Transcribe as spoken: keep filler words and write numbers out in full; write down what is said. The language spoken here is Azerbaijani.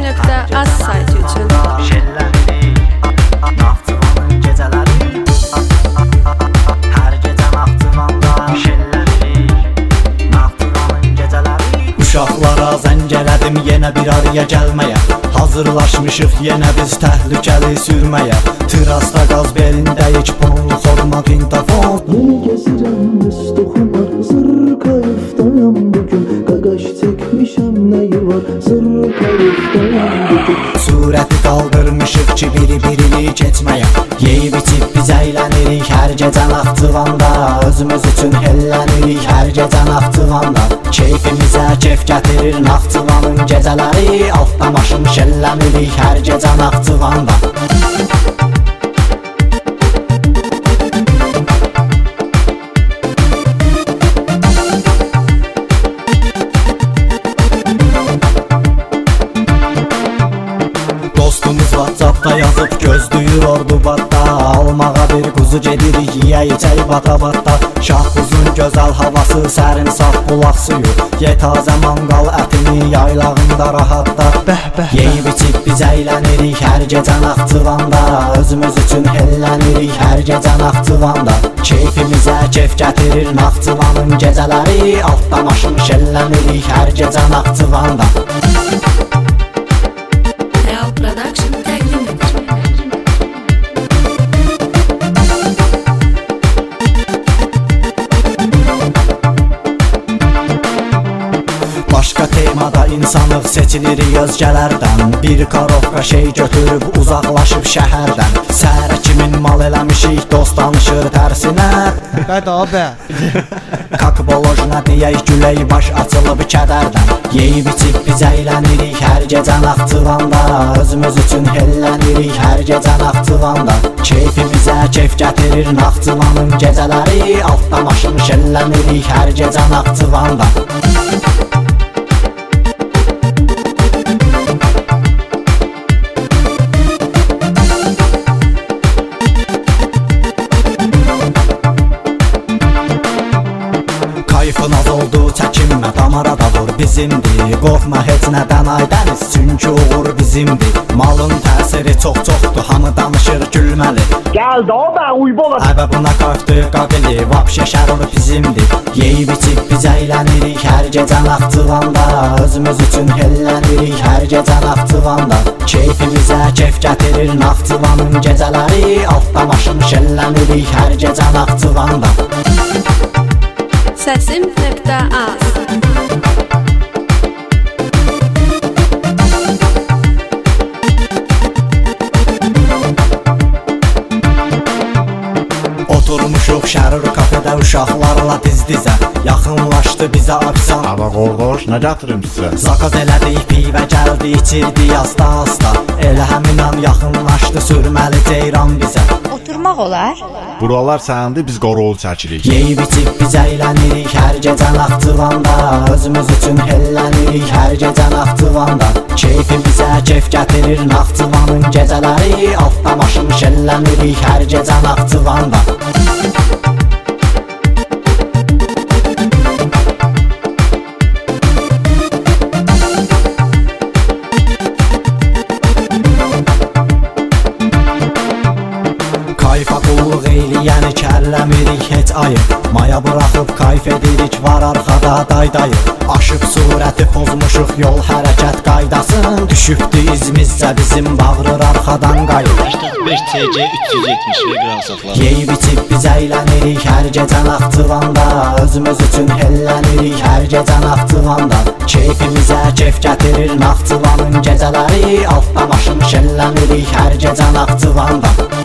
Səsim nöqtə az sayti üçün. Şəllənirik Naxçıvanın gecələri Hər gecə Naxçıvanda şəllənirik Naxçıvanın gecələri Uşaqlara zəng elədim yenə bir araya gəlməyə Hazırlaşmışıq yenə biz təhlükəli sürməyə Trasda qaz belindəyik ponlu xorma pintafon Yeni gezirəm üst toxumar Zırr kayıftayam bugün Qaqaş çəkmişəm nəyi var Zırr kayıftayam bugün Surəti qaldırmışıq ki biri-birini keçməyə Yeyib içib biz əylənirik hər gecə Naxçıvanda Özümüz üçün hellənirik hər gecə Naxçıvanda Keyfimizə keyf gətirir Naxçıvanın gecələri Altda maşın şəllənirik hər gecə Naxçıvanda Dostumuz WhatsApp'da yazıb gözlüyür Ordubadda Almağa bir quzu gedirik yiyə içək bata-bata Şahbuzun gözəl havası sərin saf bulaq suyu Ye tazə manqal ətini yaylağında rahatda Bəh-bəh Yeyib içib biz əylənirik hər gecə Naxçıvanda Özümüz üçün hellənirik hər gecə Naxçıvanda Keyfimizə keyf gətirir Naxçıvanın gecələri Altda maşın şəllənirik hər gecə Naxçıvanda Production təqdim edir. Başqa temada insanıq seçilirik özgələrdən Bir karovka şey götürüb uzaqlaşıb şəhərdən Səhərə kimin mal eləmişik dost danışır tərsinə Qədə abi Kakbolojna deyək gülək baş açılıb kədərdən Yeyib içib biz əylənirik hər gecə Naxçıvanda Özümüz üçün hellənirik hər gecə Naxçıvanda Keyfimizə keyf gətirir Naxçıvanın gecələri Altda maşın şəllənirik hər gecə Naxçıvanda Kayfın az oldu çəkinmə damara da vur bizimdir Qorxma heç nədən ay dəniz çünki uğur bizimdir Malın təsiri çox-çoxdur hamı danışır gülməli Gəldi o bə uybola Əbə buna kafdı qaqili vapşə şərur bizimdir Yeyib içib biz əylənirik hər gecə Naxçıvanda Özümüz üçün hellənirik hər gecə Naxçıvanda Keyfimizə keyf gətirir Naxçıvanın gecələri Altda maşın şəllənirik hər gecə Naxçıvanda Səsim nöqtə az. Oturmuşuq şərur kafedə uşaqlarla diz-dizə Yaxınlaşdı bizə abisan Aba qorqoş nə gətirim sizə Zakaz elədik pivə gəldi içirdi asta-asta Elə həmin an yaxınlaşdı sürməli ceyran bizə Oturmaq olar? Buralar səndir biz qorol çəkirik Yeyib içib biz əylənirik hər gecə Naxçıvanda Özümüz üçün hellənirik hər gecə Naxçıvanda Keyfimizə keyf gətirir Naxçıvanın gecələri Altda maşın şəllənirik hər gecə Naxçıvanda Kayfa qulluq eyləyəni kəlləmirik heç ayıb Maya buraxıb kayf edirik var arxada daydayıb Aşıb surəti pozmuşuq yol hərəkət qaydasın Düşübdü izmizcə bizim bağırır arxadan qayıb beş T C üç yüz yetmiş və qransaqlar Yeyib içib biz əylənirik hər gecə Naxçıvanda Özümüz üçün hellənirik hər gecə Naxçıvanda Keyfimizə keyf gətirir Naxçıvanın gecələri Altda maşın şəllənirik hər gecə Naxçıvanda